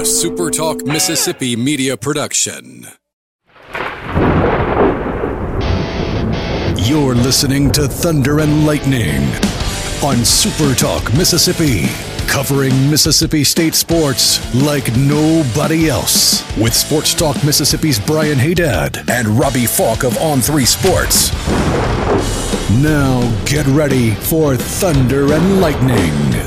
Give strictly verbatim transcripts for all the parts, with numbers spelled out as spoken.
A Super Talk Mississippi media production. You're listening to Thunder and Lightning on Super Talk Mississippi, covering Mississippi State sports like nobody else. With Sports Talk Mississippi's Brian Haydad and Robbie Falk of On three Sports. Now get ready for Thunder and Lightning.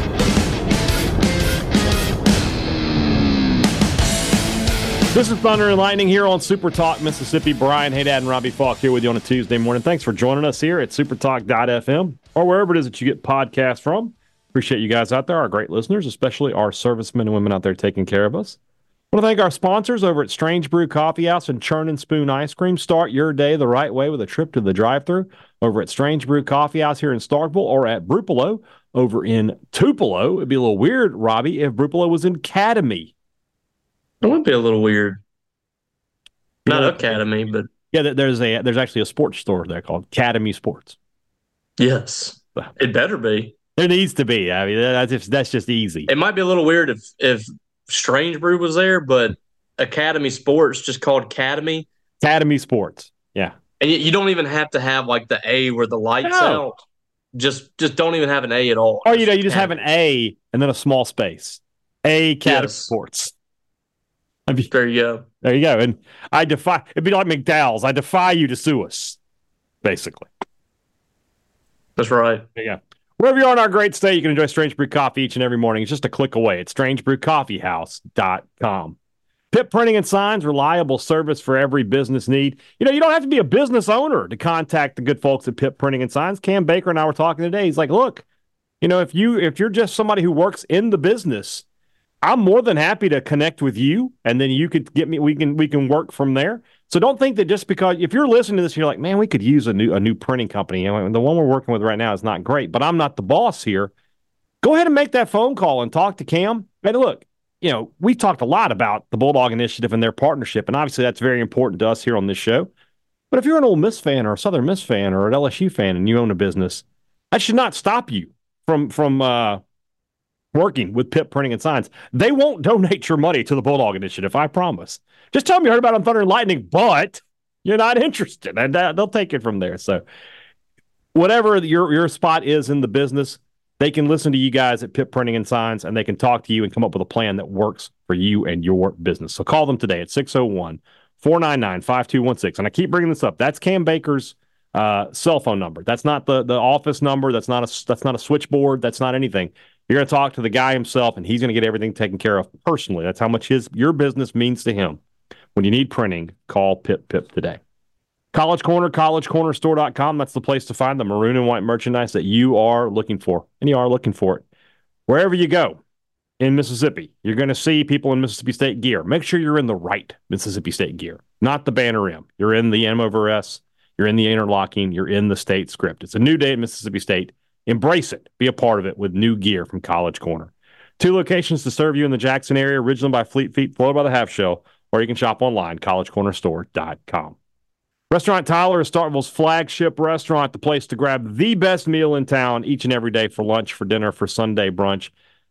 This is Thunder and Lightning here on Super Talk Mississippi. Brian Haydad and Robbie Falk here with you on a Tuesday morning. Thanks for joining us here at supertalk dot f m or wherever it is that you get podcasts from. Appreciate you guys out there, our great listeners, especially our servicemen and women out there taking care of us. I want to thank our sponsors over at Strange Brew Coffee House and Churn and Spoon Ice Cream. Start your day the right way with a trip to the drive-thru over at Strange Brew Coffee House here in Starkville or at Brupolo over in Tupelo. It'd be a little weird, Robbie, if Brupolo was in Academy. It would be a little weird. Not yeah, Academy, but yeah, there's a there's actually a sports store there called Academy Sports. Yes, it better be. There needs to be. I mean, that's just, that's just easy. It might be a little weird if if Strange Brew was there, but Academy Sports just called Academy. Academy Sports, yeah. And you, you don't even have to have like the A where the lights no. out. Just just don't even have an A at all. Or you know, you just have an A and then a small space. A Academy yes. Sports. I mean, there you go. There you go. And I defy, it'd be like McDowell's. I defy you to sue us, basically. That's right. There you go. Wherever you are in our great state, you can enjoy Strange Brew Coffee each and every morning. It's just a click away at strange brew coffee house dot com. Pitt Printing and Signs, reliable service for every business need. You know, you don't have to be a business owner to contact the good folks at Pitt Printing and Signs. Cam Baker and I were talking today. He's like, look, you know, if you if you're just somebody who works in the business, I'm more than happy to connect with you, and then you could get me. We can we can work from there. So don't think that just because if you're listening to this, you're like, man, we could use a new a new printing company. You know, the one we're working with right now is not great, but I'm not the boss here. Go ahead and make that phone call and talk to Cam. And look, you know, we talked a lot about the Bulldog Initiative and their partnership, and obviously that's very important to us here on this show. But if you're an Ole Miss fan or a Southern Miss fan or an L S U fan and you own a business, that should not stop you from from. Uh, working with Pitt Printing and Signs. They won't donate your money to the Bulldog Initiative, I promise. Just tell them you heard about it on Thunder and Lightning, but you're not interested, and uh, they'll take it from there. So whatever your, your spot is in the business, they can listen to you guys at Pitt Printing and Signs, and they can talk to you and come up with a plan that works for you and your business. So call them today at six oh one, four nine nine, five two one six. And I keep bringing this up. That's Cam Baker's uh, cell phone number. That's not the, the office number. That's not a, that's not a switchboard. That's not anything. You're going to talk to the guy himself, and he's going to get everything taken care of personally. That's how much his your business means to him. When you need printing, call Pip Pip today. College Corner, college corner store dot com. That's the place to find the maroon and white merchandise that you are looking for, and you are looking for it. Wherever you go in Mississippi, you're going to see people in Mississippi State gear. Make sure you're in the right Mississippi State gear, not the banner M. You're in the M over S. You're in the interlocking. You're in the state script. It's a new day at Mississippi State. Embrace it. Be a part of it with new gear from College Corner. Two locations to serve you in the Jackson area, originally by Fleet Feet, followed by the Half Shell, or you can shop online, college corner store dot com. Restaurant Tyler is Starkville's flagship restaurant, the place to grab the best meal in town each and every day for lunch, for dinner, for Sunday brunch.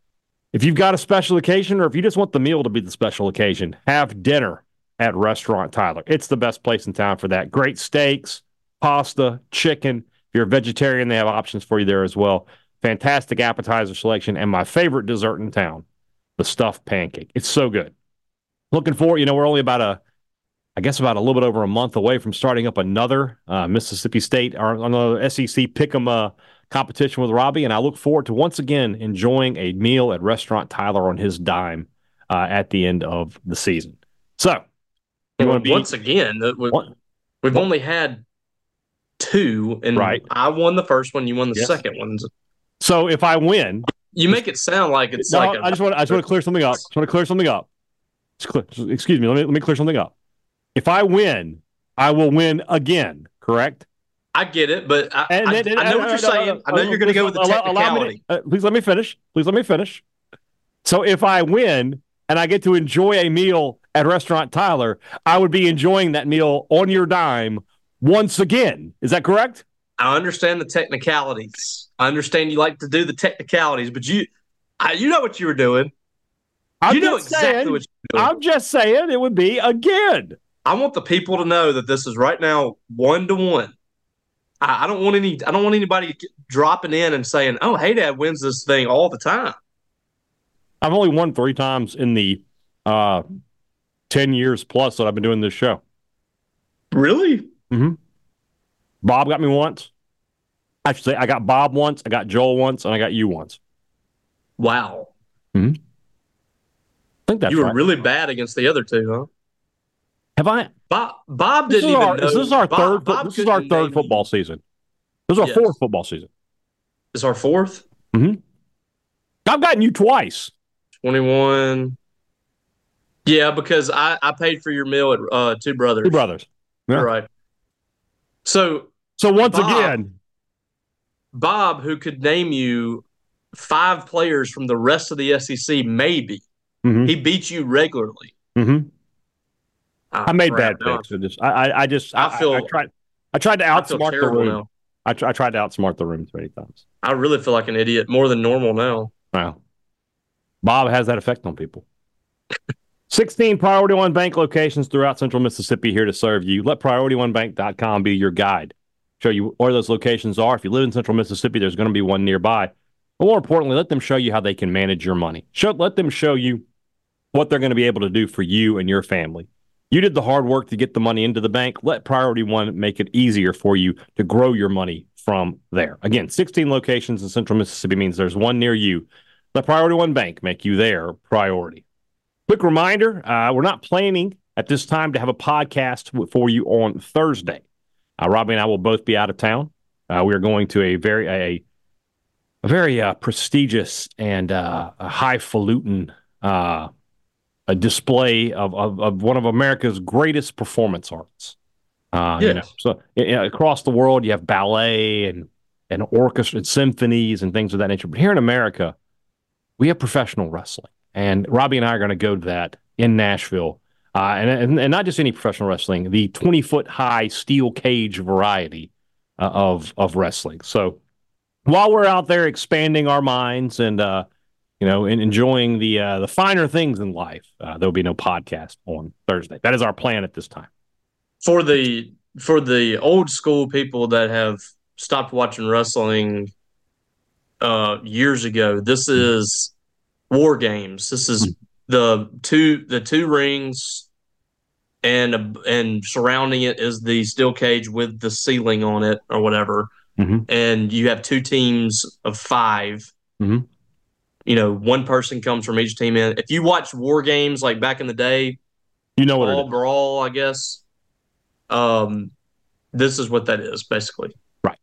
If you've got a special occasion, or if you just want the meal to be the special occasion, have dinner at Restaurant Tyler. It's the best place in town for that. Great steaks, pasta, chicken. If you're a vegetarian, they have options for you there as well. Fantastic appetizer selection, and my favorite dessert in town, the stuffed pancake. It's so good. Looking forward, you know, we're only about a, I guess about a little bit over a month away from starting up another uh, Mississippi State or another S E C Pick'em uh, competition with Robbie, and I look forward to once again enjoying a meal at Restaurant Tyler on his dime uh, at the end of the season. So, you want to be once again? We've, we've only had two, and right. I won the first one. You won the yes. second one. So if I win, you make it sound like it's no, like. I just want. I just want to clear something up. I just want to clear something up. Clear, excuse me. Let me let me clear something up. If I win, I will win again. Correct? I get it, but I, and, I, and, and, I know what you're saying. I know you're going to go with the technicality. To, uh, please let me finish. Please let me finish. So if I win and I get to enjoy a meal at Restaurant Tyler, I would be enjoying that meal on your dime once again. Is that correct? I understand the technicalities. I understand you like to do the technicalities, but you, I, you know what you were doing. I'm you know just exactly saying, what you're doing. I'm just saying it would be again. I want the people to know that this is right now one to one. I, I don't want any. I don't want anybody dropping in and saying, "Oh, Hey Dad wins this thing all the time." I've only won three times in the uh, ten years plus that I've been doing this show. Really? Mm-hmm. Bob got me once. I should say I got Bob once, I got Joel once, and I got you once. Wow. Mm-hmm. I think that's You were right. really bad against the other two, huh? Have I? Bob, Bob This didn't is even our, know. This is our Bob, third. Bob This is our couldn't third name football you. season. This is our Yes. fourth football season. This is our fourth. Mm-hmm. I've gotten you twice. twenty-one. Yeah, because I, I paid for your meal at uh, Two Brothers. Two brothers. Yeah. Right. So So once Bob, again, Bob, who could name you five players from the rest of the S E C, maybe mm-hmm. he beat you regularly. Mm-hmm. Oh, I made crap. bad Now picks. I just, I, I, I just, I, I feel- I, I tried, I tried to I feel outsmart the terrible room. now. I, tr- I tried to outsmart the room too many times. I really feel like an idiot, more than normal now. Wow. Bob has that effect on people. sixteen Priority One Bank locations throughout Central Mississippi here to serve you. Let priority one bank dot com be your guide. Show you where those locations are. If you live in Central Mississippi, there's going to be one nearby. But more importantly, let them show you how they can manage your money. Show, let them show you what they're going to be able to do for you and your family. You did the hard work to get the money into the bank. Let Priority One make it easier for you to grow your money from there. Again, sixteen locations in Central Mississippi means there's one near you. Let Priority One Bank make you their priority. Quick reminder, uh, we're not planning at this time to have a podcast for you on Thursday. Uh, Robbie and I will both be out of town. Uh, we are going to a very a, a very uh, prestigious and uh, a highfalutin uh, a display of, of of one of America's greatest performance arts. Uh, Yes. you know, so you know, across the world, you have ballet and and orchestra and symphonies and things of that nature. But here in America, we have professional wrestling, and Robbie and I are going to go to that in Nashville. Uh, and, and and not just any professional wrestling, the twenty-foot high steel cage variety uh, of of wrestling. So while we're out there expanding our minds and uh, you know and enjoying the uh, the finer things in life, uh, there will be no podcast on Thursday. That is our plan at this time. For the for the old school people that have stopped watching wrestling uh, years ago, this is War Games. This is the two the two rings, and and surrounding it is the steel cage with the ceiling on it or whatever. Mm-hmm. And you have two teams of five. Mm-hmm. You know, one person comes from each team in. If you watch War Games like back in the day, You know what All it is. Brawl, I guess. Um, this is what that is basically, Right.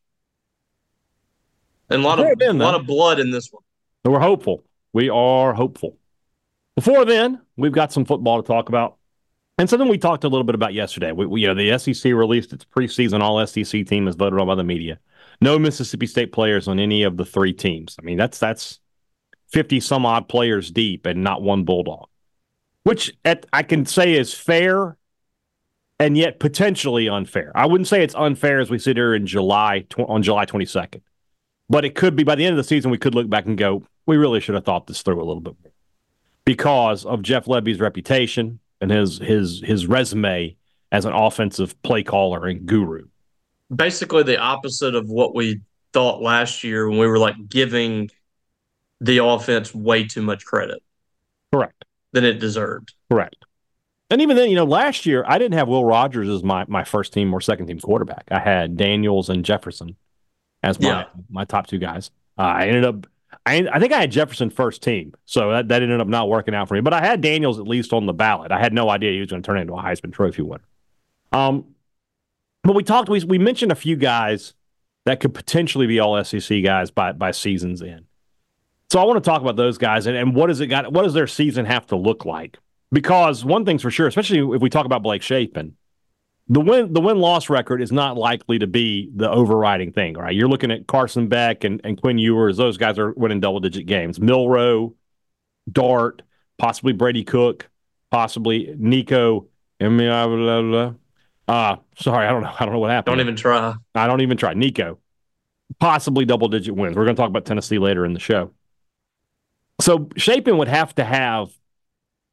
and a lot of Fair been, a lot though. of blood in this one. So we're hopeful. We are hopeful. Before then, we've got some football to talk about. And something we talked a little bit about yesterday. We, we, you know, the S E C released its preseason all S E C team as voted on by the media. No Mississippi State players on any of the three teams. I mean, that's that's fifty some odd players deep and not one Bulldog, which at, I can say is fair and yet potentially unfair. I wouldn't say it's unfair as we sit here in July tw- on July twenty-second, but it could be by the end of the season. We could look back and go, we really should have thought this through a little bit more because of Jeff Lebby's reputation and his his his resume as an offensive play caller and guru. Basically, the opposite of what we thought last year when we were like giving the offense way too much credit Correct. than it deserved. Correct. And even then, you know, last year I didn't have Will Rogers as my, my first team or second team quarterback. I had Daniels and Jefferson as my Yeah. my top two guys. Uh, I ended up, I I think I had Jefferson first team, so that, that ended up not working out for me. But I had Daniels at least on the ballot. I had no idea he was going to turn into a Heisman Trophy winner. Um, but we talked, we we mentioned a few guys that could potentially be all S E C guys by by season's end. So I want to talk about those guys and, and what does it got? What does their season have to look like? Because one thing's for sure, especially if we talk about Blake Shapen, the win the win loss record is not likely to be the overriding thing. Right? You're looking at Carson Beck and, and Quinn Ewers; those guys are winning double digit games. Milroe, Dart, possibly Brady Cook, possibly Nico. Uh, sorry, I don't know. I don't know what happened. Don't even try. I don't even try. Nico, possibly double digit wins. We're going to talk about Tennessee later in the show. So Shapen would have to have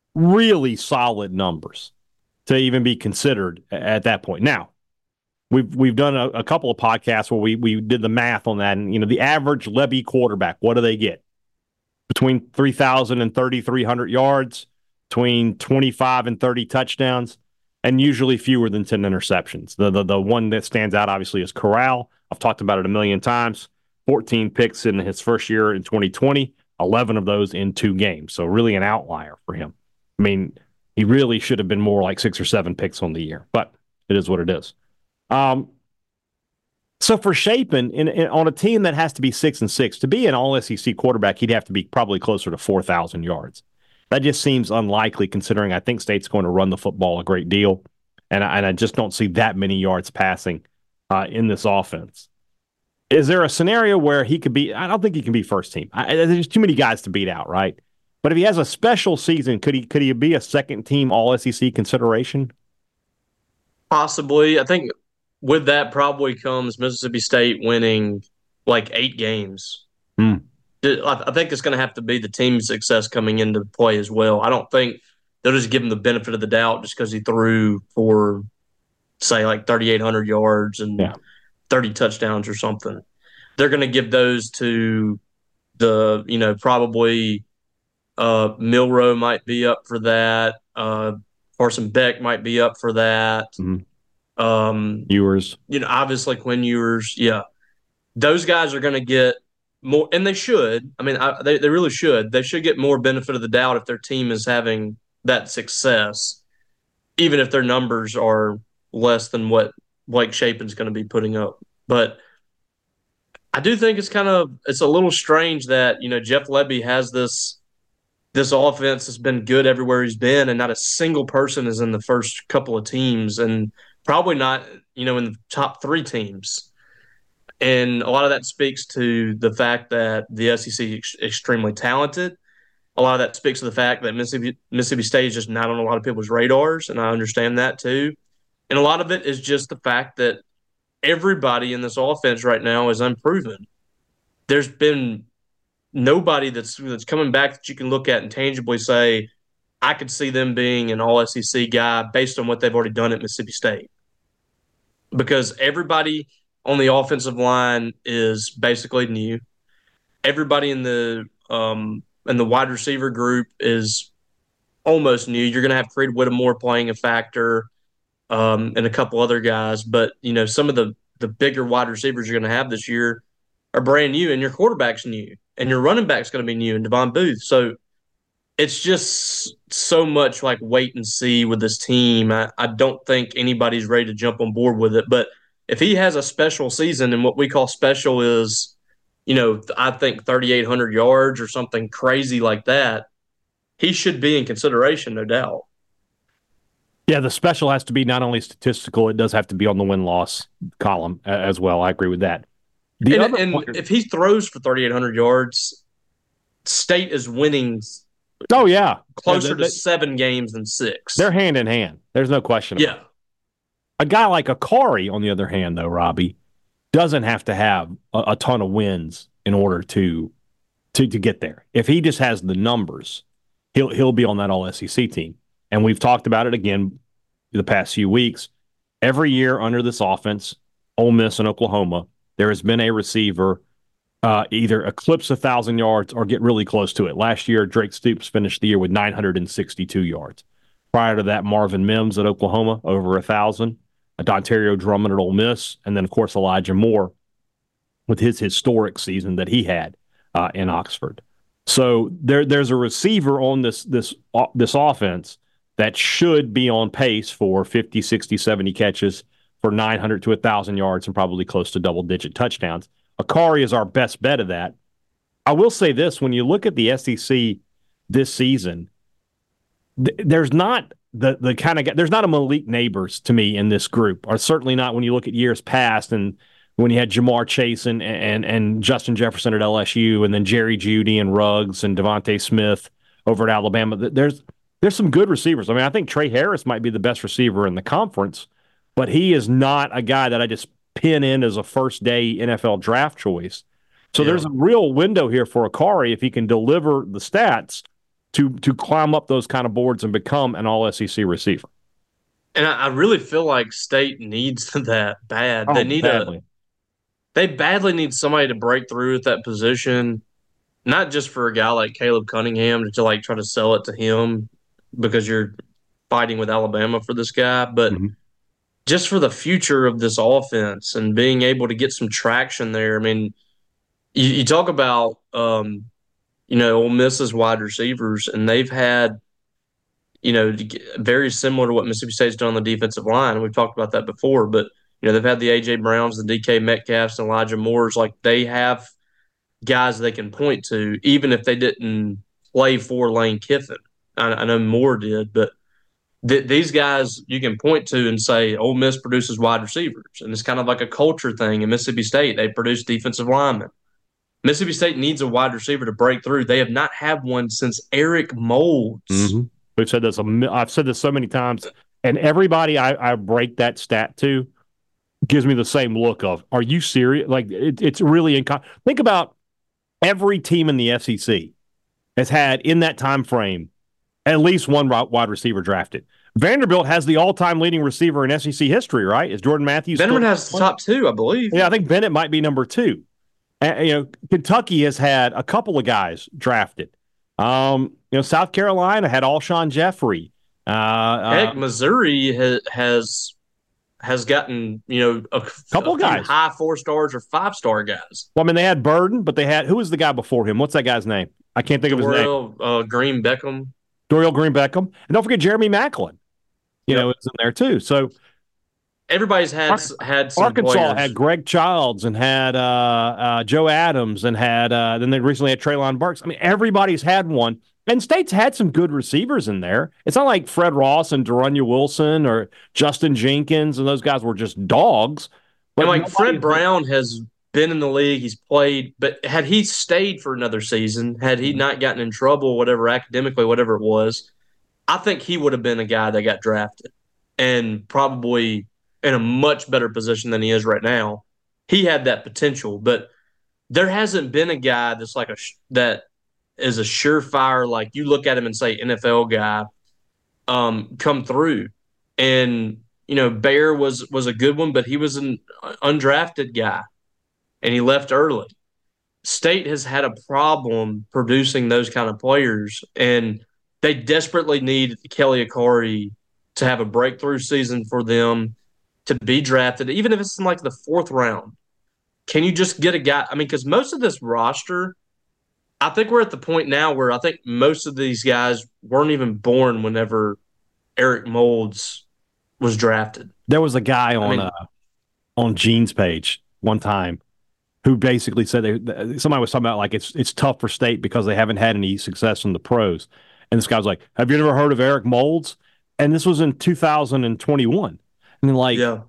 really solid numbers to even be considered at that point. Now, we've we've done a, a couple of podcasts where we we did the math on that, and you know the average Lebby quarterback, what do they get? Between three thousand and thirty-three hundred yards, between twenty-five and thirty touchdowns, and usually fewer than ten interceptions. The, the the one that stands out, obviously, is Corral. I've talked about it a million times. fourteen picks in his first year in twenty twenty, eleven of those in two games. So really an outlier for him. I mean, he really should have been more like six or seven picks on the year, but it is what it is. Um, So for Shapen, in, in, on a team that has to be six and six, to be an All S E C quarterback, he'd have to be probably closer to four thousand yards. That just seems unlikely, considering I think State's going to run the football a great deal, and I, and I just don't see that many yards passing uh, in this offense. Is there a scenario where he could be? I don't think he can be first team. I, there's too many guys to beat out, right? But if he has a special season, could he could he be a second team All S E C consideration? Possibly. I think with that probably comes Mississippi State winning like eight games. Hmm. I think it's going to have to be the team's success coming into play as well. I don't think they'll just give him the benefit of the doubt just because he threw for, say, like thirty-eight hundred yards and yeah. thirty touchdowns or something. They're going to give those to the, you know, probably uh, Milroe might be up for that. Uh, Carson Beck might be up for that. Mm-hmm. Um, Ewers. You know, obviously Quinn Ewers. Yeah. Those guys are going to get more, and they should. I mean, I, they, they really should. They should get more benefit of the doubt if their team is having that success, even if their numbers are less than what Blake Shapen's going to be putting up. But I do think it's kind of – it's a little strange that, you know, Jeff Lebby has this this offense has been good everywhere he's been, and not a single person is in the first couple of teams, and probably not, you know, in the top three teams. And a lot of that speaks to the fact that the S E C is extremely talented. A lot of that speaks to the fact that Mississippi, Mississippi State is just not on a lot of people's radars, and I understand that too. And a lot of it is just the fact that everybody in this offense right now is unproven. There's been nobody that's that's coming back that you can look at and tangibly say, I could see them being an All S E C guy based on what they've already done at Mississippi State. Because everybody on the offensive line is basically new. Everybody in the um, in the wide receiver group is almost new. You're going to have Creed Whittemore playing a factor, um, and a couple other guys. But, you know, some of the, the bigger wide receivers you're going to have this year are brand new, and your quarterback's new, and your running back's going to be new, and Devon Booth. So it's just so much like wait and see with this team. I, I don't think anybody's ready to jump on board with it. But if he has a special season, and what we call special is, you know, I think thirty-eight hundred yards or something crazy like that, he should be in consideration, no doubt. Yeah, the special has to be not only statistical, it does have to be on the win-loss column as well. I agree with that. The and other and point, if he throws for thirty-eight hundred yards, State is winning oh, yeah. closer yeah, they, to seven games than six. They're hand in hand. There's no question about yeah. it. A guy like Akari, on the other hand, though, Robbie, doesn't have to have a, a ton of wins in order to, to to get there. If he just has the numbers, he'll he'll be on that All S E C team. And we've talked about it again the past few weeks. Every year under this offense, Ole Miss and Oklahoma, there has been a receiver uh, either eclipse one thousand yards or get really close to it. Last year, Drake Stoops finished the year with nine hundred sixty-two yards. Prior to that, Marvin Mims at Oklahoma, over one thousand. Dontario Drummond at Ole Miss, and then, of course, Elijah Moore with his historic season that he had uh, in Oxford. So there, there's a receiver on this this uh, this offense that should be on pace for fifty, sixty, seventy catches for nine hundred to one thousand yards and probably close to double-digit touchdowns. Akari is our best bet of that. I will say this, when you look at the S E C this season, th- there's not the the kind of there's not a Malik Neighbors to me in this group, or certainly not when you look at years past and when you had Jamar Chase and, and, and Justin Jefferson at L S U, and then Jerry Jeudy and Ruggs and Devontae Smith over at Alabama. There's there's some good receivers. I mean, I think Trey Harris might be the best receiver in the conference, but he is not a guy that I just pin in as a first-day N F L draft choice. So yeah. There's a real window here for Akari if he can deliver the stats. to to climb up those kind of boards and become an all S E C receiver. And I, I really feel like State needs that bad. Oh, they need badly. a they badly need somebody to break through at that position, not just for a guy like Caleb Cunningham to like try to sell it to him because you're fighting with Alabama for this guy, but Mm-hmm. just for the future of this offense and being able to get some traction there. I mean, you, you talk about um, you know, Ole Miss's wide receivers, and they've had, you know, very similar to what Mississippi State's done on the defensive line. We've talked about that before, but you know, they've had the A J Browns, the D K Metcalfs, and Elijah Moores. Like they have guys they can point to, even if they didn't play for Lane Kiffin. I, I know Moore did, but th- these guys you can point to and say, Ole Miss produces wide receivers, and it's kind of like a culture thing. In Mississippi State, they produce defensive linemen. Mississippi State needs a wide receiver to break through. They have not had one since Eric Moulds. Mm-hmm. We've said this. I've said this so many times, and everybody I, I break that stat to gives me the same look of, "Are you serious?" Like it, it's really incon- think about every team in the S E C has had in that time frame at least one wide receiver drafted. Vanderbilt has the all-time leading receiver in S E C history, right? Is Jordan Matthews? Vanderbilt has the top two, I believe. Yeah, I think Bennett might be number two. And, you know, Kentucky has had a couple of guys drafted. Um, you know, South Carolina had Alshon Jeffrey. Uh, Heck, uh, Missouri has has has gotten, you know, a couple a of guys, high four stars or five star guys. Well, I mean, they had Burden, but they had who was the guy before him? What's that guy's name? I can't think Dorial, of his name. Uh, Green Beckham, Dorial Green Beckham, and don't forget Jeremy Maclin. You yep. know, it's in there too. So everybody's had Ar- had some Arkansas players. had Greg Childs and had uh, uh, Joe Adams and had uh, then they recently had Treylon Burks. I mean, everybody's had one. And State's had some good receivers in there. It's not like Fred Ross and Darunya Wilson or Justin Jenkins and those guys were just dogs. But and like Fred Brown has been in the league, he's played, but had he stayed for another season, had he not gotten in trouble, whatever academically, whatever it was, I think he would have been a guy that got drafted and probably in a much better position than he is right now. He had that potential, but there hasn't been a guy that's like a that is a surefire, like you look at him and say N F L guy, um, come through. And you know, Bear was was a good one, but he was an undrafted guy, and he left early. State has had a problem producing those kind of players, and they desperately need Kelly Akari to have a breakthrough season for them to be drafted, even if it's in like the fourth round. Can you just get a guy? I mean, because most of this roster, I think we're at the point now where I think most of these guys weren't even born whenever Eric Moulds was drafted. There was a guy on I mean, uh, on Gene's page one time who basically said they, somebody was talking about like it's it's tough for State because they haven't had any success in the pros. And this guy was like, "Have you ever heard of Eric Moulds?" And this was in two thousand twenty-one. And like, yeah.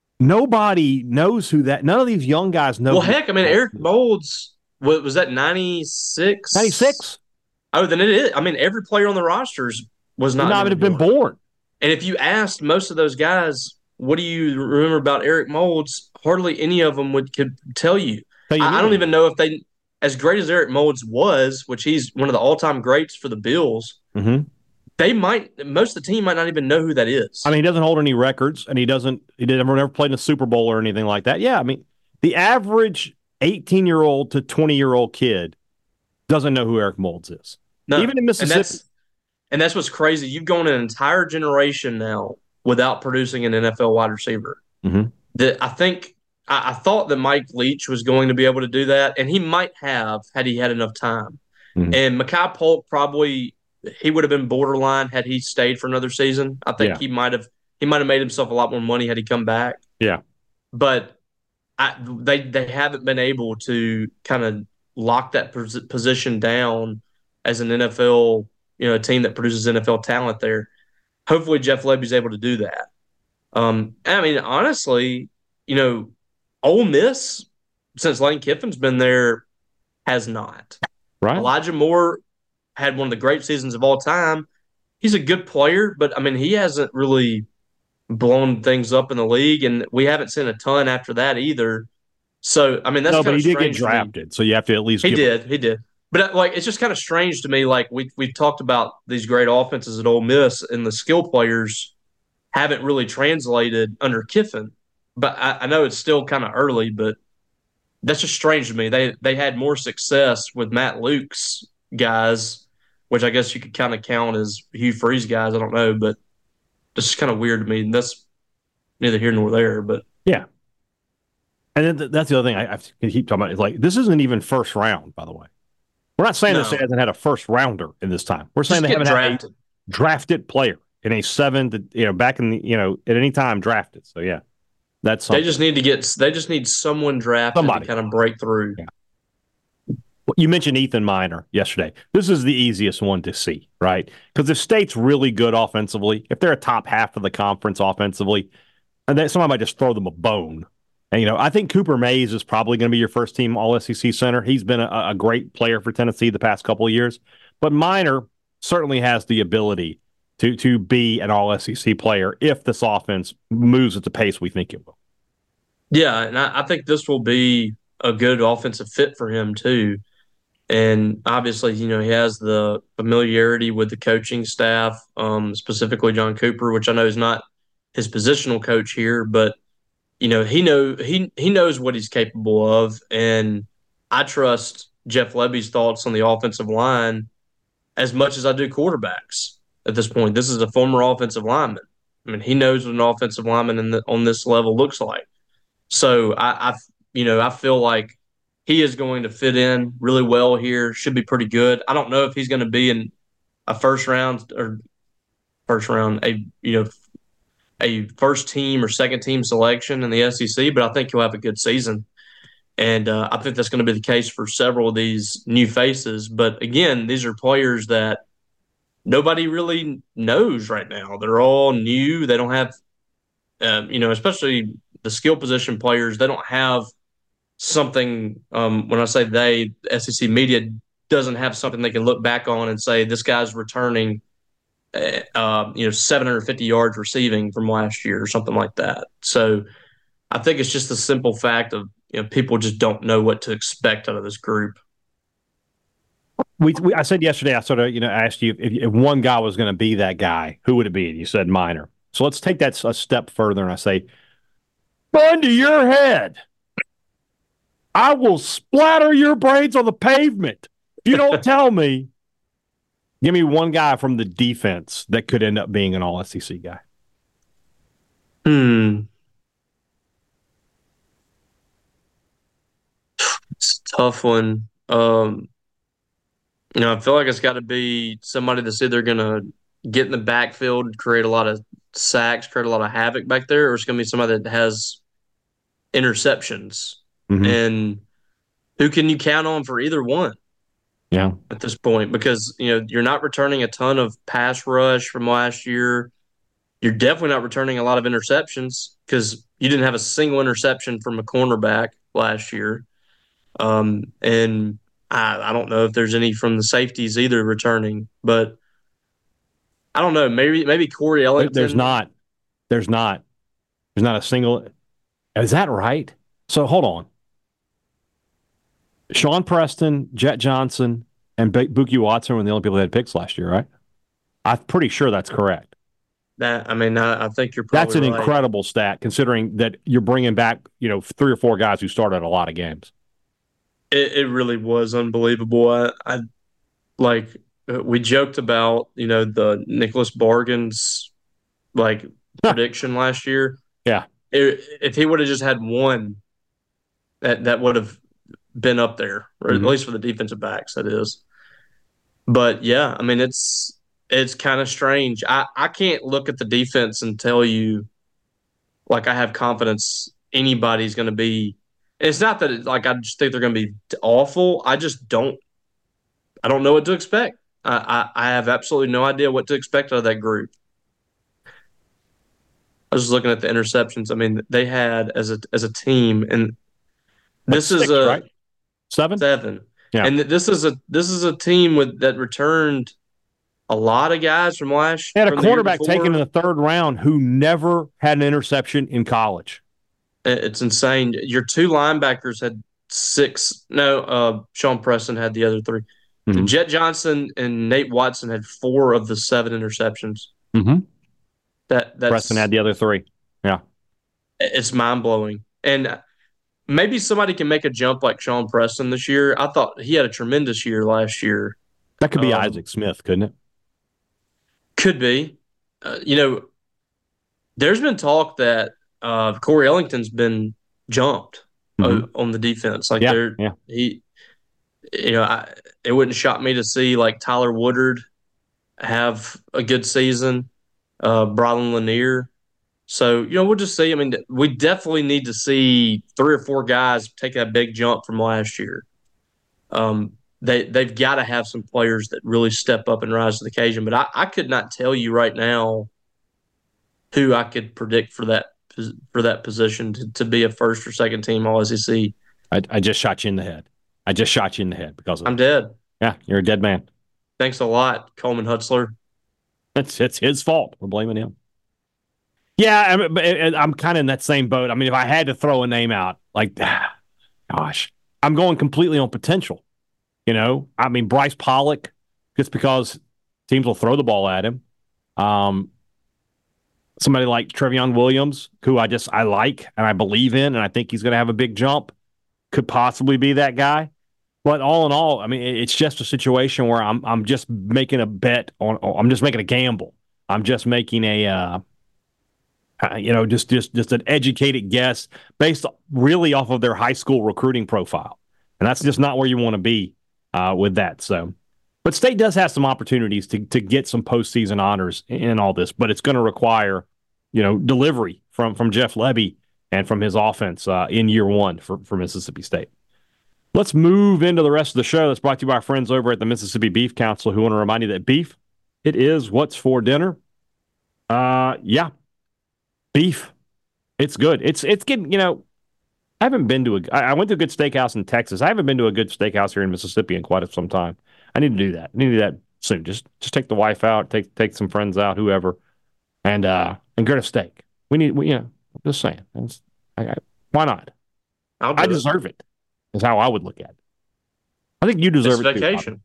Nobody knows who that. None of these young guys know. Well, heck, I mean, Eric Moulds was, was that ninety-six? ninety-six. Oh, then it is. I mean, every player on the rosters was not. Would not have been born. And if you asked most of those guys, what do you remember about Eric Moulds? Hardly any of them would could tell you. Tell you I, I don't even know if they, as great as Eric Moulds was, which he's one of the all-time greats for the Bills. Mm-hmm. They might, most of the team might not even know who that is. I mean, he doesn't hold any records, and he doesn't, he did never, never played in a Super Bowl or anything like that. Yeah, I mean, the average eighteen-year-old to twenty-year-old kid doesn't know who Eric Moulds is. No, even in Mississippi. And that's, and that's what's crazy. You've gone an entire generation now without producing an N F L wide receiver. Mm-hmm. That I think, I, I thought that Mike Leach was going to be able to do that, and he might have had he had enough time. Mm-hmm. And Mekhi Polk probably, he would have been borderline had he stayed for another season. I think yeah. he might have he might have made himself a lot more money had he come back. Yeah, but I, they they haven't been able to kind of lock that pos- position down as an N F L, you know, a team that produces N F L talent there. Hopefully, Jeff Lebby's able to do that. Um, I mean, honestly, you know, Ole Miss since Lane Kiffin's been there has not. Right, Elijah Moore had one of the great seasons of all time. He's a good player, but, I mean, he hasn't really blown things up in the league, and we haven't seen a ton after that either. So, I mean, that's no, kind but of he strange. did get drafted, so you have to at least He give did. him, he did. But like, it's just kind of strange to me. Like we we've talked about these great offenses at Ole Miss, and the skill players haven't really translated under Kiffin. But I, I know it's still kind of early, but that's just strange to me. They they had more success with Matt Luke's guys, which I guess you could kind of count as Hugh Freeze guys. I don't know, but it's kind of weird to me. That's neither here nor there. But yeah, and then that's the other thing I, I keep talking about. Is like this isn't even first round, by the way. We're not saying No. this hasn't had a first rounder in this time. We're saying Just they get haven't drafted. had a drafted player in a seven to, you know, back in the, you know, at any time drafted. So yeah, that's something. They just need to get. They just need someone drafted Somebody. to kind of break through. Yeah. You mentioned Ethan Miner yesterday. This is the easiest one to see, right? Because if State's really good offensively, if they're a top half of the conference offensively, and then somebody might just throw them a bone. And, you know, I think Cooper Mays is probably going to be your first team All S E C center. He's been a, a great player for Tennessee the past couple of years. But Miner certainly has the ability to to be an All S E C player if this offense moves at the pace we think it will. Yeah, and I, I think this will be a good offensive fit for him too. And obviously, you know, he has the familiarity with the coaching staff, um, specifically John Cooper, which I know is not his positional coach here, but you know, he know he he knows what he's capable of, and I trust Jeff Lebby's thoughts on the offensive line as much as I do quarterbacks at this point. This is a former offensive lineman. I mean, he knows what an offensive lineman in the, on this level looks like. So I, I, you know, I feel like he is going to fit in really well here. Should be pretty good. I don't know if he's going to be in a first round or first round, a you know, a first team or second team selection in the S E C, but I think he'll have a good season. And uh, I think that's going to be the case for several of these new faces. But again, these are players that nobody really knows right now. They're all new. They don't have, um, you know, especially the skill position players, they don't have something. Um, when I say they, the S E C media doesn't have something they can look back on and say, this guy's returning Uh, you know, seven hundred fifty yards receiving from last year or something like that. So I think it's just the simple fact of, you know, people just don't know what to expect out of this group. We, we I said yesterday, I sort of, you know, asked you if, if one guy was going to be that guy, who would it be? And you said Miner. So let's take that a step further, and I say, gun to your head. I will splatter your brains on the pavement if you don't tell me. Give me one guy from the defense that could end up being an All S E C guy. Hmm. It's a tough one. Um, you know, I feel like it's got to be somebody that's either going to get in the backfield, create a lot of sacks, create a lot of havoc back there, or it's going to be somebody that has interceptions. Mm-hmm. And who can you count on for either one? Yeah. At this point, because you know you're not returning a ton of pass rush from last year. You're definitely not returning a lot of interceptions because you didn't have a single interception from a cornerback last year. Um, and I, I don't know if there's any from the safeties either returning, but I don't know. Maybe maybe Corey Ellington. There's not. There's not. There's not a single. Is that right? So hold on. Sean Preston, Jet Johnson, and B- Buki Watson were the only people that had picks last year, right? I'm pretty sure that's correct. That I mean, I, I think you're probably That's an right. incredible stat, considering that you're bringing back, you know, three or four guys who started a lot of games. It, it really was unbelievable. I, I like we joked about, you know, the Nicholas Bargains like prediction last year. Yeah, it, if he would have just had one, that that would have been up there, or mm-hmm. at least for the defensive backs, that is. But yeah, I mean, it's it's kind of strange. I, I can't look at the defense and tell you, like, I have confidence anybody's going to be. It's not that, it, like, I just think they're going to be awful. I just don't. I don't know what to expect. I, I, I have absolutely no idea what to expect out of that group. I was just looking at the interceptions. I mean, they had as a as a team, and this That's is six, a right? seven. Seven. Yeah. And this is a this is a team with that returned a lot of guys from last. They had a from the year quarterback before. taken in the third round who never had an interception in college. It's insane. Your two linebackers had six. No, uh, Sean Preston had the other three. Mm-hmm. Jet Johnson and Nate Watson had four of the seven interceptions. Mm-hmm. That that's Preston had the other three. Yeah, it's mind blowing. And maybe somebody can make a jump like Sean Preston this year. I thought he had a tremendous year last year. that could be Um, Isaac Smith, couldn't it? Could be. Uh, you know, there's been talk that uh, Corey Ellington's been jumped Mm-hmm. uh, on the defense. Like Yeah, they're yeah. he, you know, I, it wouldn't shock me to see like Tyler Woodard have a good season, uh, Brylan Lanier. So, you know, we'll just see. I mean, we definitely need to see three or four guys take that big jump from last year. Um, they, they've got to have some players that really step up and rise to the occasion. But I, I could not tell you right now who I could predict for that for that position to, to be a first or second team All S E C. I, I just shot you in the head. I just shot you in the head because of I'm it. dead. Yeah, you're a dead man. Thanks a lot, Coleman Hutzler. It's it's his fault. We're blaming him. Yeah, I mean, but it, I'm kind of in that same boat. I mean, if I had to throw a name out, like, gosh, I'm going completely on potential. You know, I mean, Bryce Pollock, just because teams will throw the ball at him. Um, somebody like Trevion Williams, who I just I like and I believe in, and I think he's going to have a big jump, could possibly be that guy. But all in all, I mean, it's just a situation where I'm I'm just making a bet on. I'm just making a gamble. I'm just making a, uh, you know, just just just an educated guess based really off of their high school recruiting profile, and that's just not where you want to be uh, with that. So, but State does have some opportunities to to get some postseason honors in all this, but it's going to require, you know, delivery from from Jeff Lebby and from his offense uh, in year one for for Mississippi State. Let's move into the rest of the show. That's brought to you by our friends over at the Mississippi Beef Council, who want to remind you that beef, it is what's for dinner. Uh, yeah, beef, it's good. It's it's getting, you know, I haven't been to a, I went to a good steakhouse in Texas. I haven't been to a good steakhouse here in Mississippi in quite some time. I need to do that. I need to do that soon. Just just take the wife out, take take some friends out, whoever, and uh and get a steak. We need, we, you know, I'm just saying. It's, I, I, why not? I'll do I it. deserve it. Is how I would look at it. I think you deserve It's it too. vacation.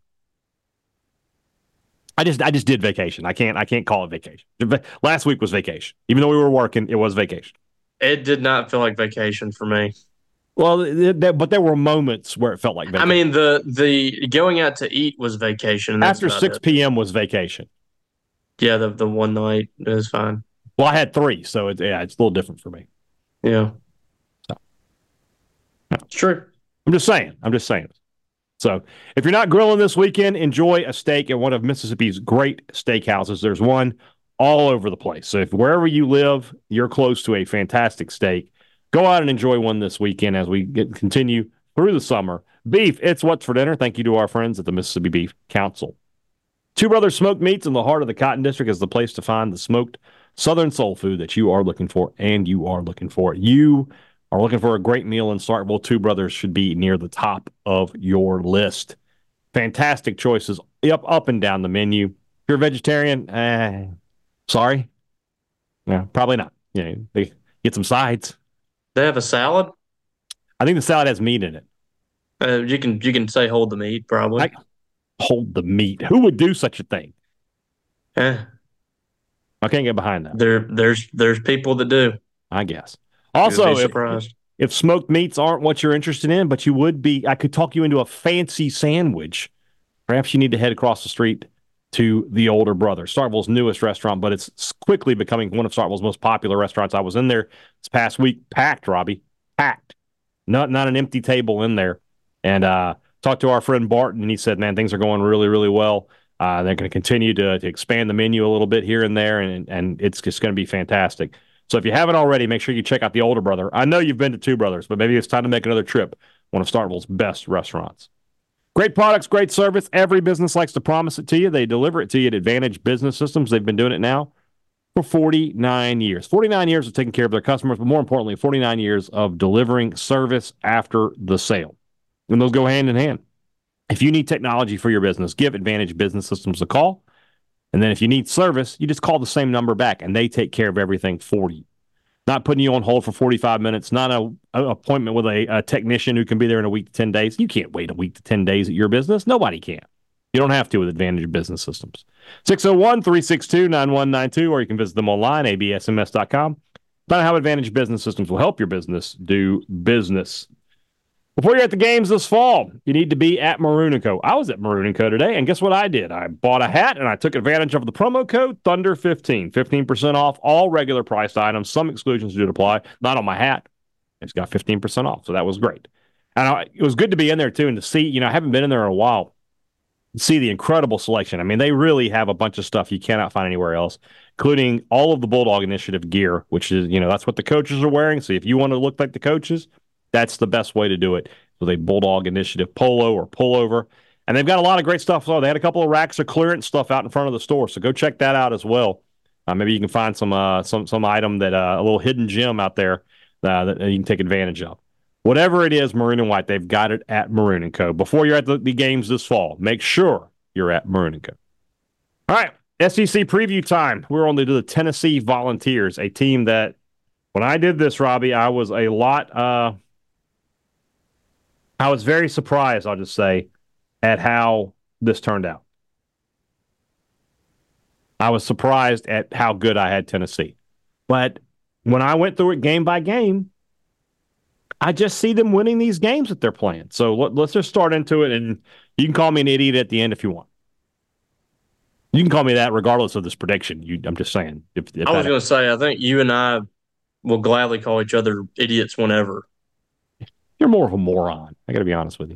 I just I just did vacation. I can't I can't call it vacation. Last week was vacation. Even though we were working, it was vacation. It did not feel like vacation for me. Well, th- th- but there were moments where it felt like vacation. I mean, the the going out to eat was vacation. And that's after about six it. p.m. was vacation. Yeah, the the one night is fine. Well, I had three, so it, yeah, it's a little different for me. Yeah, So. It's true. I'm just saying. I'm just saying. So if you're not grilling this weekend, enjoy a steak at one of Mississippi's great steakhouses. There's one all over the place. So if wherever you live, you're close to a fantastic steak, go out and enjoy one this weekend as we get, continue through the summer. Beef, it's what's for dinner. Thank you to our friends at the Mississippi Beef Council. Two Brothers Smoked Meats in the heart of the Cotton District is the place to find the smoked Southern soul food that you are looking for, and you are looking for it. You are looking for a great meal in Starkville, Two Brothers should be near the top of your list. Fantastic choices up, up and down the menu. If you're a vegetarian, eh, sorry. No, probably not. You know, they get some sides. They have a salad. I think the salad has meat in it. Uh, you can you can say hold the meat probably. I, hold the meat. Who would do such a thing? Eh, I can't get behind that. there there's there's people that do. I guess. You'll Also, be if, surprised. if smoked meats aren't what you're interested in, but you would be, I could talk you into a fancy sandwich. Perhaps you need to head across the street to the Older Brother, Starkville's newest restaurant, but it's quickly becoming one of Starkville's most popular restaurants. I was in there this past week, packed, Robbie, packed. Not not an empty table in there. And uh, talked to our friend Barton, and he said, man, things are going really, really well. Uh, they're going to continue to to expand the menu a little bit here and there, and and it's just going to be fantastic. So if you haven't already, make sure you check out the Older Brother. I know you've been to Two Brothers, but maybe it's time to make another trip. One of Starkville's best restaurants. Great products, great service. Every business likes to promise it to you. They deliver it to you at Advantage Business Systems. They've been doing it now for forty-nine years. forty-nine years of taking care of their customers, but more importantly, forty-nine years of delivering service after the sale. And those go hand in hand. If you need technology for your business, give Advantage Business Systems a call. And then if you need service, you just call the same number back, and they take care of everything for you. Not putting you on hold for forty-five minutes, not an appointment with a, a technician who can be there in a week to ten days. You can't wait a week to ten days at your business. Nobody can. You don't have to with Advantage Business Systems. six oh one, three six two, nine one nine two, or you can visit them online, a b s m s dot com. Find out how Advantage Business Systems will help your business do business. Before you're at the games this fall, you need to be at Maroon and Co. I was at Maroon and Co. today, and guess what I did? I bought a hat, and I took advantage of the promo code Thunder fifteen. fifteen percent off all regular priced items. Some exclusions do apply. Not on my hat. It's got fifteen percent off, so that was great. And I, it was good to be in there, too, and to see, you know, I haven't been in there in a while, see the incredible selection. I mean, they really have a bunch of stuff you cannot find anywhere else, including all of the Bulldog Initiative gear, which is, you know, that's what the coaches are wearing. So if you want to look like the coaches, that's the best way to do it with a Bulldog Initiative polo or pullover. And they've got a lot of great stuff. So they had a couple of racks of clearance stuff out in front of the store. So go check that out as well. Uh, maybe you can find some uh, some some item that uh, a little hidden gem out there uh, that you can take advantage of. Whatever it is, Maroon and White, they've got it at Maroon and Co. Before you're at the, the games this fall, make sure you're at Maroon and Co. All right, S E C preview time. We're on to the Tennessee Volunteers, a team that when I did this, Robbie, I was a lot. Uh, I was very surprised, I'll just say, at how this turned out. I was surprised at how good I had Tennessee. But when I went through it game by game, I just see them winning these games that they're playing. So let, let's just start into it, and you can call me an idiot at the end if you want. You can call me that regardless of this prediction. You, I'm just saying. If, if I was that, going to say, I think you and I will gladly call each other idiots whenever. You're more of a moron. I got to be honest with you.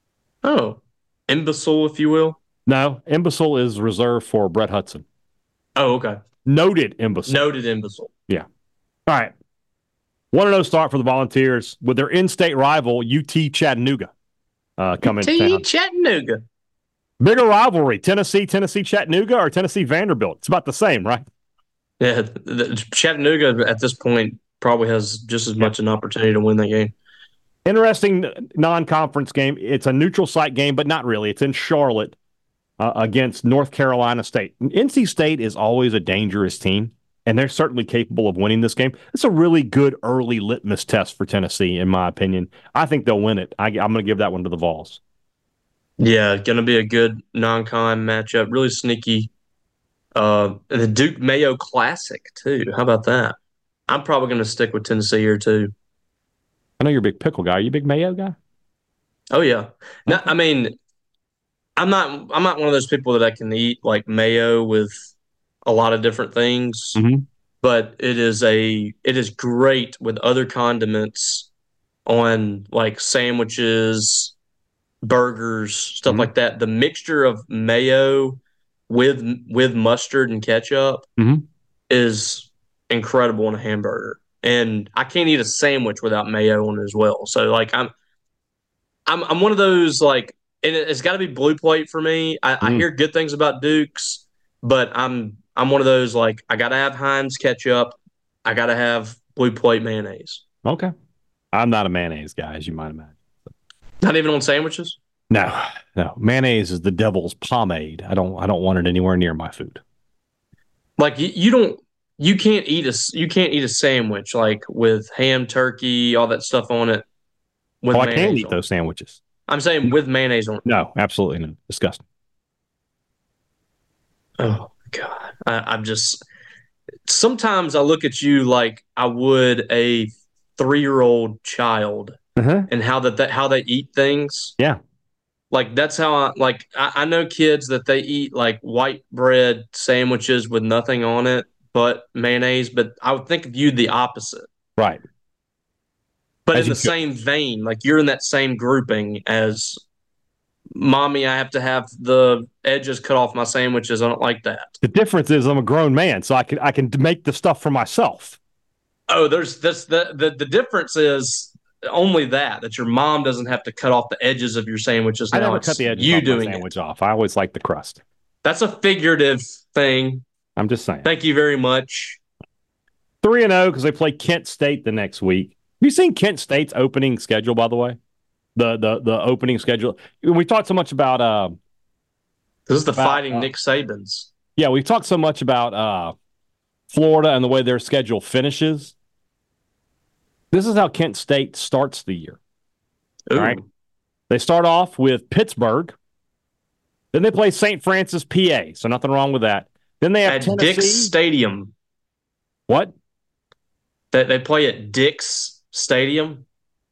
Oh, imbecile, if you will. No, imbecile is reserved for Brett Hudson. Oh, okay. Noted imbecile. Noted imbecile. Yeah. All right. one oh start for the Volunteers with their in-state rival, U T Chattanooga, uh, coming to U T town. Chattanooga. Bigger rivalry, Tennessee, Tennessee, Chattanooga, or Tennessee, Vanderbilt? It's about the same, right? Yeah, the, Chattanooga at this point probably has just as much an opportunity to win that game. Interesting non-conference game. It's a neutral site game, but not really. It's in Charlotte uh, against North Carolina State. N C State is always a dangerous team, and they're certainly capable of winning this game. It's a really good early litmus test for Tennessee, in my opinion. I think they'll win it. I, I'm going to give that one to the Vols. Yeah, going to be a good non-con matchup. Really sneaky. Uh, and the Duke Mayo Classic, too. How about that? I'm probably going to stick with Tennessee here, too. I know you're a big pickle guy. Are you a big mayo guy? Oh, yeah. No, I mean, I'm not I'm not one of those people that I can eat, like, mayo with a lot of different things. Mm-hmm. But it is a it is great with other condiments on, like, sandwiches, burgers, stuff Mm-hmm. like that. The mixture of mayo with with mustard and ketchup Mm-hmm. is incredible in a hamburger. And I can't eat a sandwich without mayo on it as well. So, like, I'm I'm I'm one of those, like, and it, it's got to be Blue Plate for me. I, Mm-hmm. I hear good things about Duke's, but I'm I'm one of those, like, I got to have Heinz ketchup. I got to have Blue Plate mayonnaise. Okay. I'm not a mayonnaise guy, as you might imagine. Not even on sandwiches? No, no. Mayonnaise is the devil's pomade. I don't I don't want it anywhere near my food. Like, you, you don't you can't eat a you can't eat a sandwich, like, with ham, turkey, all that stuff on it. With Oh, I can't eat on those sandwiches. it. I'm saying with mayonnaise on it. No, absolutely not. Disgusting. Oh God, I, I'm just. Sometimes I look at you like I would a three-year-old child, Uh-huh. and how that, that how they eat things. Yeah. Like, that's how I like. I, I know kids that they eat, like, white bread sandwiches with nothing on it but mayonnaise. But I would think of you the opposite. Right. But As in you the could. same vein, like, you're in that same grouping as mommy. I have to have the edges cut off my sandwiches. I don't like that. The difference is I'm a grown man, so I can I can make the stuff for myself. Oh, there's this the the, the difference is only that that your mom doesn't have to cut off the edges of your sandwiches. I Now never it's cut the edges you off my doing sandwich it. off. I always like the crust. That's a figurative thing. I'm just saying. Thank you very much. three and oh because they play Kent State the next week. Have you seen Kent State's opening schedule, by the way? The the the opening schedule. We talked so much about uh This is the About, fighting uh, Nick Sabans. yeah, we've talked so much about uh Florida and the way their schedule finishes. This is how Kent State starts the year. Ooh. All right. They start off with Pittsburgh, Then they play Saint Francis, P A, so nothing wrong with that. Then they have At Tennessee. Dick's Stadium. What? That they play at Dick's Stadium.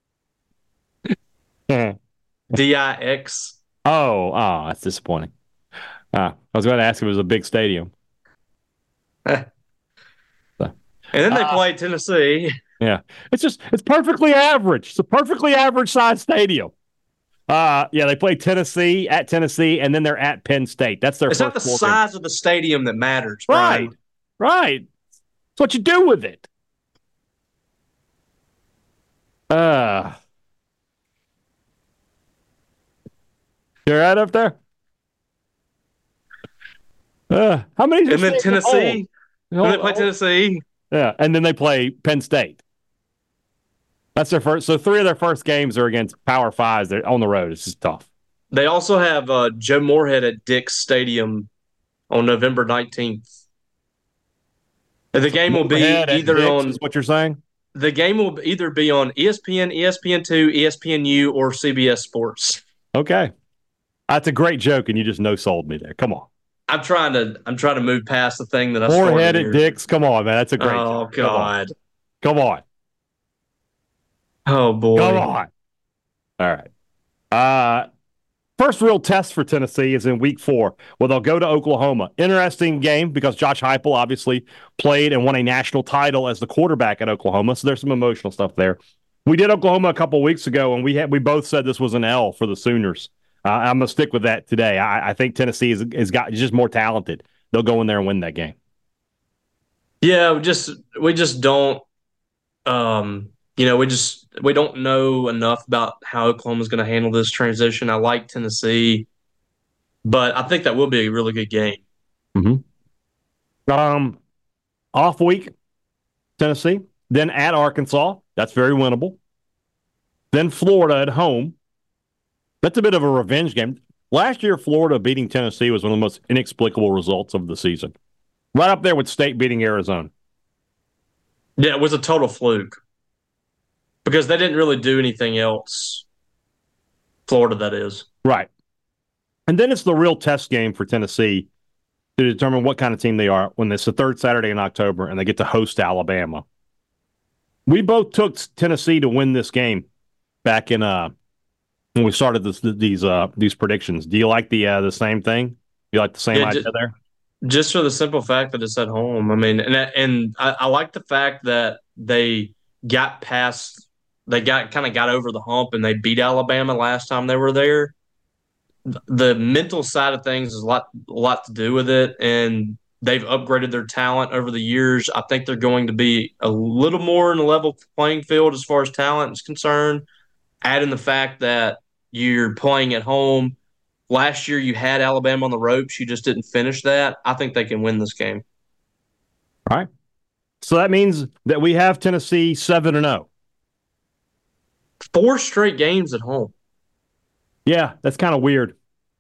D I X. Oh, oh, that's disappointing. Uh, I was going to ask if it was a big stadium. And then they uh, play Tennessee. Yeah, it's just it's perfectly average. It's a perfectly average size stadium. Uh, yeah, they play Tennessee at Tennessee, and then they're at Penn State. That's their. It's first not the size game. Of the stadium that matters, Brian. Right? Right. It's what you do with it. Uh, you're right up there. Uh, how many? And then Tennessee. And they play Tennessee. Yeah, and then they play Penn State. That's their first. So three of their first games are against Power Fives. They're on the road. It's just tough. They also have uh, Joe Moorhead at Dick's Stadium on November nineteenth. The game will be either on. Is what you're saying? The game will either be on E S P N, E S P N two, E S P N U, or C B S Sports. Okay, that's a great joke, and you just no sold me there. Come on. I'm trying to. I'm trying to move past the thing that I. Moorhead at Dick's. Come on, man. That's a great. Oh joke. God. Come on. Come on. Oh boy. Come on. All right. Uh, first real test for Tennessee is in week four, where they'll go to Oklahoma. Interesting game because Josh Heupel obviously played and won a national title as the quarterback at Oklahoma, so there's some emotional stuff there. We did Oklahoma a couple weeks ago, and we had we both said this was an L for the Sooners. Uh, I'm gonna stick with that today. I, I think Tennessee is is got is just more talented. They'll go in there and win that game. Yeah, we just we just don't. Um, you know, we just we don't know enough about how Oklahoma's going to handle this transition. I like Tennessee, but I think that will be a really good game. Mm-hmm. Um, off week, Tennessee, then at Arkansas. That's very winnable. Then Florida at home. That's a bit of a revenge game. Last year, Florida beating Tennessee was one of the most inexplicable results of the season. Right up there with State beating Arizona. Yeah, it was a total fluke. Because they didn't really do anything else. Florida, that is. Right. And then it's the real test game for Tennessee to determine what kind of team they are when it's the third Saturday in October and they get to host Alabama. We both took Tennessee to win this game back in uh when we started this, these uh these predictions. Do you like the uh, the same thing? You like the same yeah, idea just, there? Just for the simple fact that it's at home. I mean, and and I, I like the fact that they got past. They got kind of got over the hump and they beat Alabama last time they were there. The mental side of things is a lot, a lot to do with it, and they've upgraded their talent over the years. I think they're going to be a little more in a level playing field as far as talent is concerned. Add in the fact that you're playing at home. Last year you had Alabama on the ropes. You just didn't finish that. I think they can win this game. All right. So that means that we have Tennessee seven and oh. Four straight games at home. Yeah, that's kind of weird.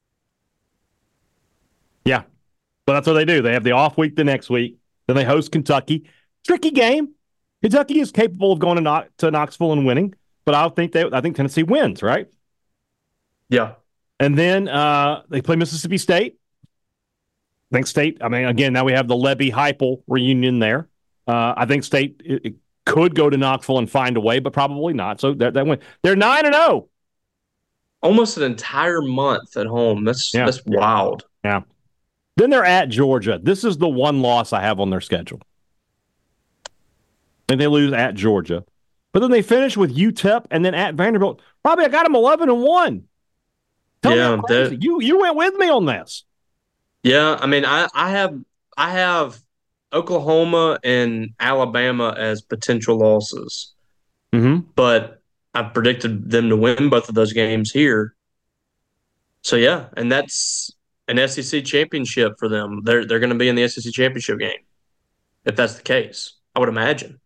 Yeah, but that's what they do. They have the off week the next week. Then they host Kentucky. Tricky game. Kentucky is capable of going to, Knox- to Knoxville and winning, but I think they, I think Tennessee wins, right? Yeah. And then uh, they play Mississippi State. I think State, I mean, again, now we have the Lebby-Heupel reunion there. Uh, I think State it, it could go to Knoxville and find a way, but probably not. So that, that win. They're nine and oh. Almost an entire month at home. That's yeah. that's wild. Yeah. Then they're at Georgia. This is the one loss I have on their schedule. And they lose at Georgia. But then they finish with U T E P and then at Vanderbilt. Probably I got them eleven and one. Tell yeah, me that, you you went with me on this. Yeah, I mean, I, I have I have Oklahoma and Alabama as potential losses. Mm-hmm. But I predicted them to win both of those games here. So yeah, and that's an S E C championship for them. They're they're going to be in the S E C championship game, if that's the case. I would imagine.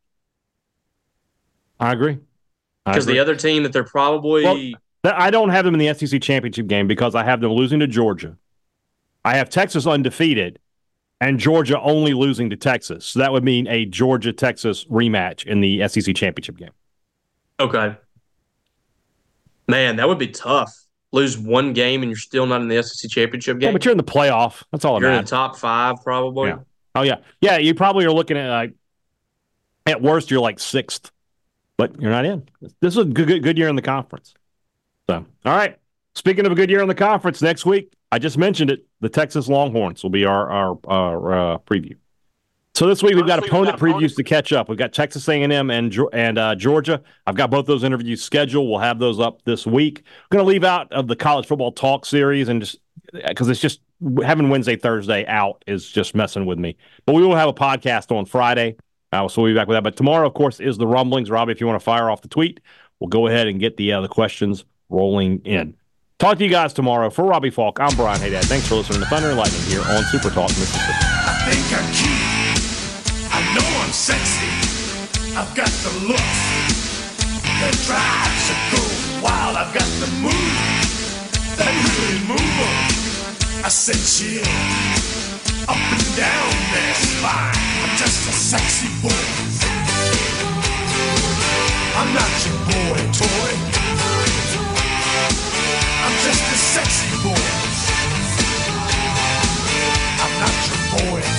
I agree. Because the other team that they're probably well, I don't have them in the S E C championship game because I have them losing to Georgia. I have Texas undefeated and Georgia only losing to Texas. So that would mean a Georgia-Texas rematch in the S E C championship game. Okay. Man, that would be tough. lose one game and you're still not in the S E C championship game. Yeah, but you're in the playoff. That's all that You're in the matters. top five, probably. Yeah. Oh yeah, yeah. You probably are looking at like at worst you're like sixth, but you're not in. This is a good, good, good year in the conference. So, all right. Speaking of a good year in the conference, next week I just mentioned it. The Texas Longhorns will be our our, our uh, preview. So this week we've got opponent previews to catch up. We've got Texas A and M and and uh, Georgia. I've got both those interviews scheduled. We'll have those up this week. I'm going to leave out of the college football talk series and just because it's just having Wednesday, Thursday out is just messing with me. But we will have a podcast on Friday, uh, so we'll be back with that. But tomorrow, of course, is the rumblings. Robbie, if you want to fire off the tweet, we'll go ahead and get the uh, the questions rolling in. Talk to you guys tomorrow. For Robbie Falk, I'm Brian Haydad. Thanks for listening to Thunder and Lightning here on Super Talk Mississippi. I think I'm cute. I know I'm sexy. I've got the looks that drives a girl wild. I've got the moves that really move them. I said chill up and down their spine. I'm just a sexy boy. I'm not your boy toy. I'm just a sexy boy. I'm not your boy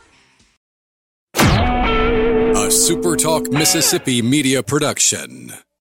toy. A Super Talk Mississippi media production.